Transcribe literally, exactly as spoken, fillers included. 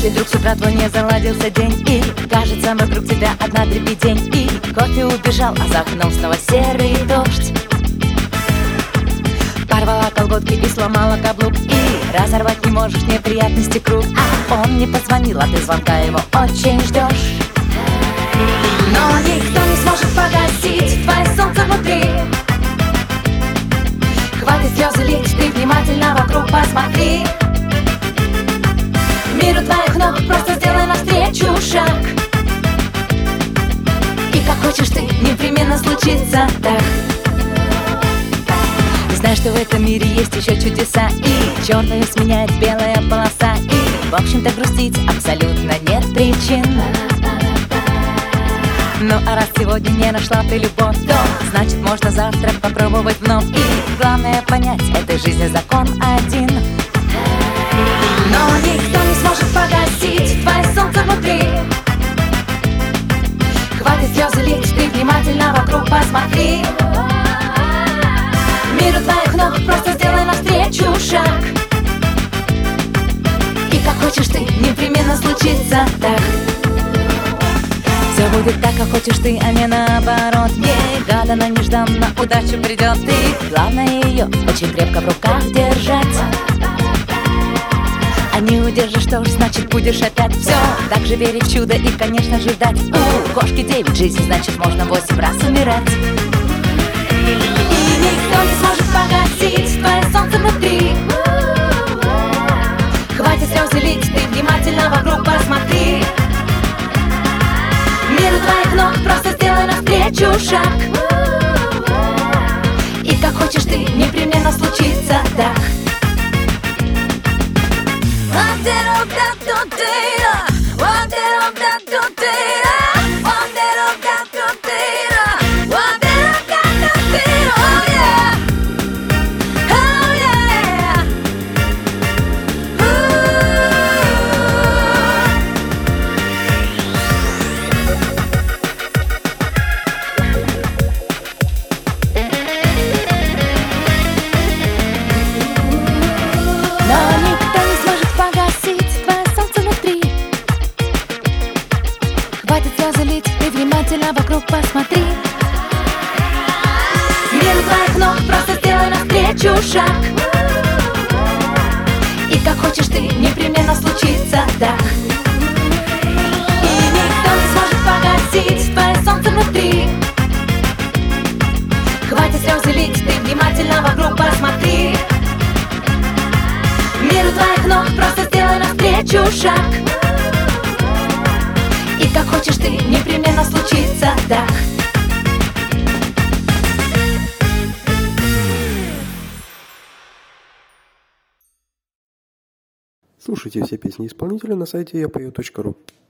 Если вдруг с утра твой не заладился день, и кажется, вокруг тебя одна дребедень, и кофе убежал, а за окном снова серый дождь. Порвала колготки и сломала каблук, и разорвать не можешь неприятности круг. А он не позвонил, а ты звонка его очень ждешь. Но никто не сможет погасить твое солнце внутри. Хватит слезы лить, ты внимательно вокруг посмотри. Миру твоих ног просто сделай навстречу шаг. И как хочешь ты, непременно случится так. Ты знаешь, что в этом мире есть еще чудеса, и черную сменяет белая полоса, и в общем-то грустить абсолютно нет причин. Ну а раз сегодня не нашла ты любовь, то значит можно завтра попробовать вновь. И главное понять, этой жизни закон один. Но никто не сможет погасить твое солнце внутри. Хватит слезы лить, ты внимательно вокруг посмотри. Миру твоих ног просто сделай навстречу шаг. И как хочешь ты, непременно случится так. Все будет так, как хочешь ты, а не наоборот. Негаданно, нежданно удача придет, и главное ее очень крепко в руках держать. А не удержишь, что ж, значит будешь опять все так же верить в чудо и, конечно же, ждать. У кошки девять жизней, значит можно восемь раз умирать. И никто не сможет погасить твое солнце внутри. Хватит слезы лить, ты внимательно вокруг посмотри. Миру твоих ног просто сделай навстречу шаг. И как хочешь ты, непременно случится так. Хватит слезы лить, ты внимательно вокруг посмотри. Миру твоих ног просто сделай навстречу шаг. И как хочешь ты, непременно случится так. И никто не сможет погасить твое солнце внутри. Хватит слезы лить, ты внимательно вокруг посмотри. Миру твоих ног просто сделай навстречу шаг. И как хочешь ты, непременно случится так. Слушайте все песни исполнителя на сайте я пою точка ру.